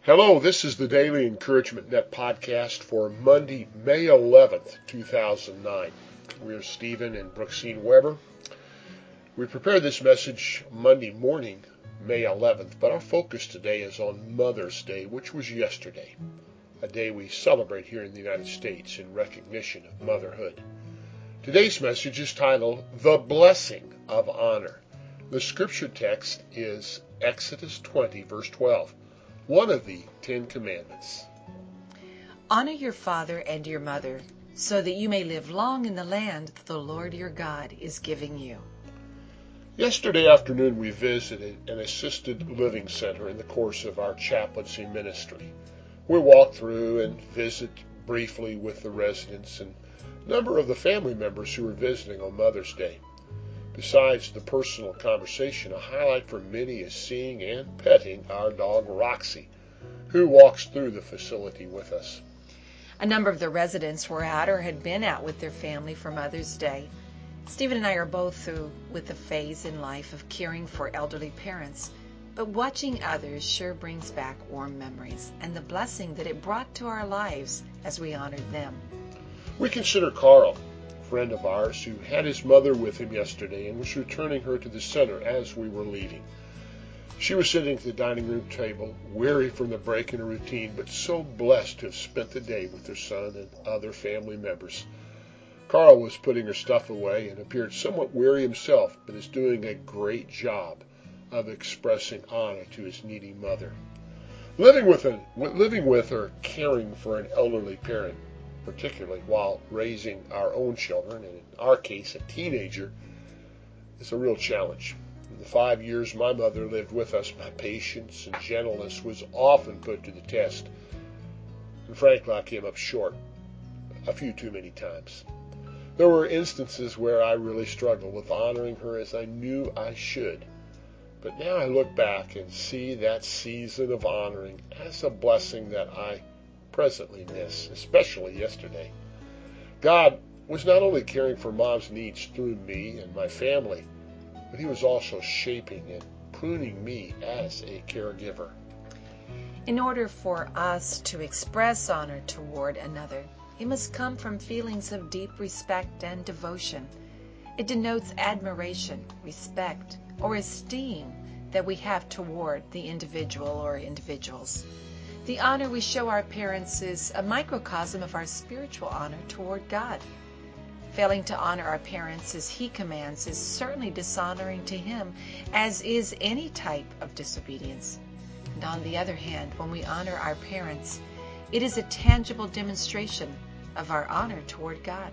Hello, this is the Daily Encouragement Net podcast for Monday, May 11th, 2009. We are Stephen and Brooksine Weber. We prepared this message Monday morning, May 11th, but our focus today is on Mother's Day, which was yesterday, a day we celebrate here in the United States in recognition of motherhood. Today's message is titled, The Blessing of Honor. The scripture text is Exodus 20, verse 12. One of the 10 Commandments. Honor your father and your mother, so that you may live long in the land the Lord your God is giving you. Yesterday afternoon we visited an assisted living center in the course of our chaplaincy ministry. We walked through and visit briefly with the residents and a number of the family members who were visiting on Mother's Day. Besides the personal conversation, a highlight for many is seeing and petting our dog Roxy, who walks through the facility with us. A number of the residents were out or had been out with their family for Mother's Day. Stephen and I are both through with the phase in life of caring for elderly parents, but watching others sure brings back warm memories and the blessing that it brought to our lives as we honored them. We consider Carl, friend of ours who had his mother with him yesterday and was returning her to the center as we were leaving. She was sitting at the dining room table, weary from the break in her routine, but so blessed to have spent the day with her son and other family members. Carl was putting her stuff away and appeared somewhat weary himself, but is doing a great job of expressing honor to his needy mother. Living with or caring for an elderly parent, particularly while raising our own children, and in our case a teenager, is a real challenge. In the 5 years my mother lived with us, my patience and gentleness was often put to the test, and frankly I came up short a few too many times. There were instances where I really struggled with honoring her as I knew I should, but now I look back and see that season of honoring as a blessing that I presently miss, especially yesterday. God was not only caring for Mom's needs through me and my family, but He was also shaping and pruning me as a caregiver. In order for us to express honor toward another, it must come from feelings of deep respect and devotion. It denotes admiration, respect, or esteem that we have toward the individual or individuals. The honor we show our parents is a microcosm of our spiritual honor toward God. Failing to honor our parents as He commands is certainly dishonoring to Him, as is any type of disobedience. And on the other hand, when we honor our parents, it is a tangible demonstration of our honor toward God.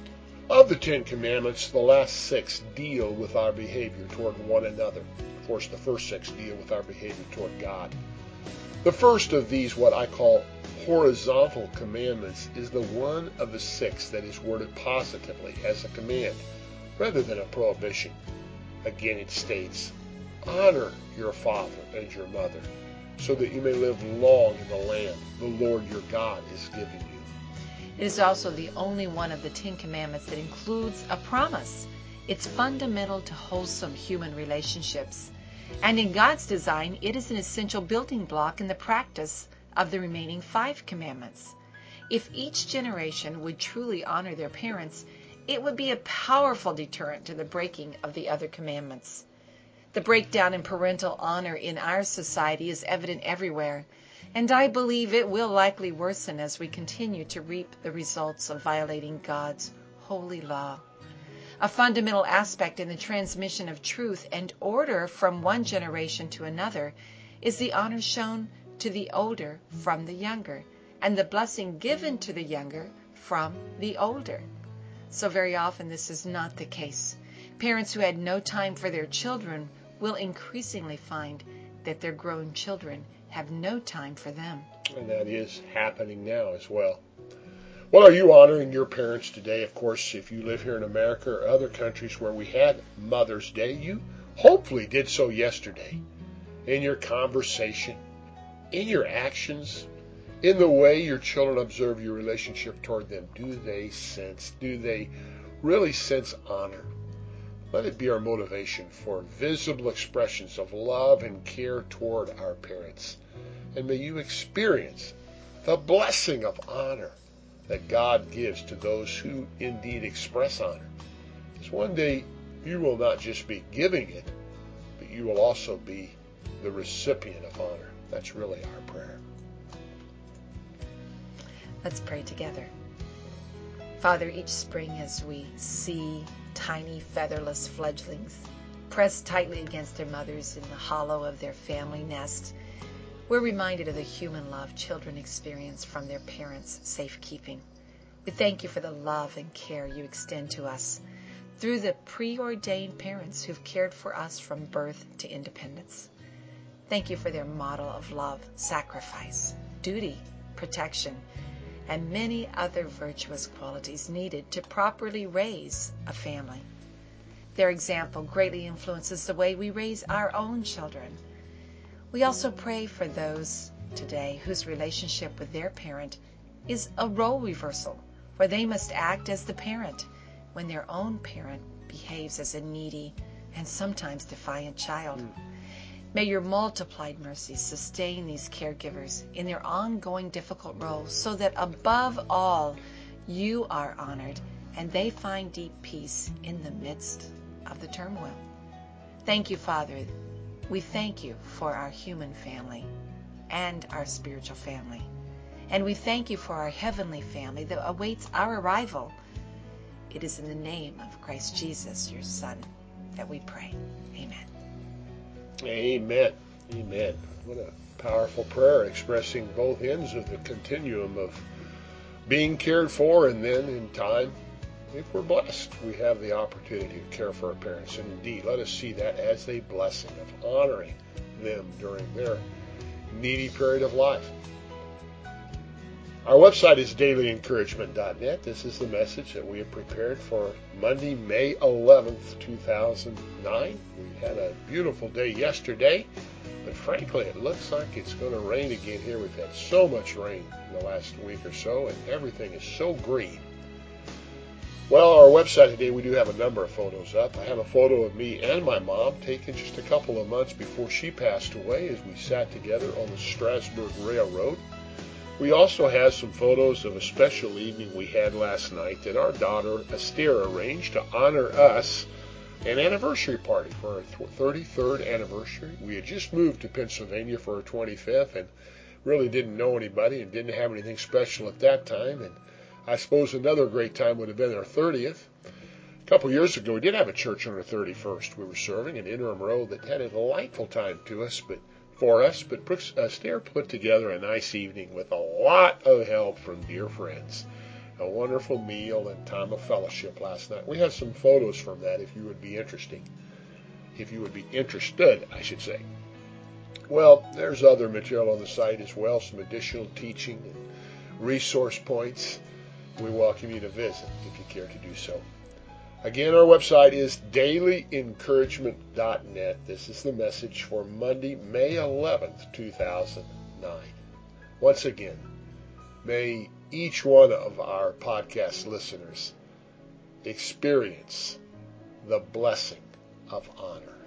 Of the 10 Commandments, the last 6 deal with our behavior toward one another. Of course, the first 6 deal with our behavior toward God. The first of these, what I call horizontal commandments, is the one of the 6 that is worded positively as a command rather than a prohibition. Again, it states, honor your father and your mother, so that you may live long in the land the Lord your God is giving you. It is also the only one of the 10 Commandments that includes a promise. It's fundamental to wholesome human relationships. And in God's design, it is an essential building block in the practice of the remaining 5 commandments. If each generation would truly honor their parents, it would be a powerful deterrent to the breaking of the other commandments. The breakdown in parental honor in our society is evident everywhere, and I believe it will likely worsen as we continue to reap the results of violating God's holy law. A fundamental aspect in the transmission of truth and order from one generation to another is the honor shown to the older from the younger, and the blessing given to the younger from the older. So very often this is not the case. Parents who had no time for their children will increasingly find that their grown children have no time for them. And that is happening now as well. Well, are you honoring your parents today? Of course, if you live here in America or other countries where we had Mother's Day, you hopefully did so yesterday. In your conversation, in your actions, in the way your children observe your relationship toward them, do they really sense honor? Let it be our motivation for visible expressions of love and care toward our parents. and may you experience the blessing of honor that God gives to those who indeed express honor. Because one day you will not just be giving it, but you will also be the recipient of honor. That's really our prayer. Let's pray together. Father, each spring as we see tiny featherless fledglings pressed tightly against their mothers in the hollow of their family nest, we're reminded of the human love children experience from their parents' safekeeping. We thank you for the love and care you extend to us through the preordained parents who've cared for us from birth to independence. Thank you for their model of love, sacrifice, duty, protection, and many other virtuous qualities needed to properly raise a family. Their example greatly influences the way we raise our own children. We also pray for those today whose relationship with their parent is a role reversal, where they must act as the parent when their own parent behaves as a needy and sometimes defiant child. May your multiplied mercy sustain these caregivers in their ongoing difficult roles so that above all, you are honored and they find deep peace in the midst of the turmoil. Thank you, Father. We thank you for our human family and our spiritual family. And we thank you for our heavenly family that awaits our arrival. It is in the name of Christ Jesus, your Son, that we pray. Amen. Amen. Amen. What a powerful prayer expressing both ends of the continuum of being cared for, and then in time, if we're blessed, we have the opportunity to care for our parents. And indeed, let us see that as a blessing of honoring them during their needy period of life. Our website is dailyencouragement.net. This is the message that we have prepared for Monday, May 11th, 2009. We had a beautiful day yesterday, but frankly, it looks like it's going to rain again here. We've had so much rain in the last week or so, and everything is so green. Well, our website today, we do have a number of photos up. I have a photo of me and my mom taken just a couple of months before she passed away as we sat together on the Strasburg Railroad. We also have some photos of a special evening we had last night that our daughter Esther arranged to honor us, an anniversary party for our 33rd anniversary. We had just moved to Pennsylvania for our 25th and really didn't know anybody and didn't have anything special at that time. And I suppose another great time would have been our 30th. A couple years ago, we did have a church on our 31st. We were serving an interim role that had a delightful time for us, but Esther put together a nice evening with a lot of help from dear friends. A wonderful meal and time of fellowship last night. We have some photos from that if you would be interested, I should say. Well, there's other material on the site as well, some additional teaching and resource points. We welcome you to visit if you care to do so. Again, our website is dailyencouragement.net. This is the message for Monday, May 11th, 2009. Once again, may each one of our podcast listeners experience the blessing of honor.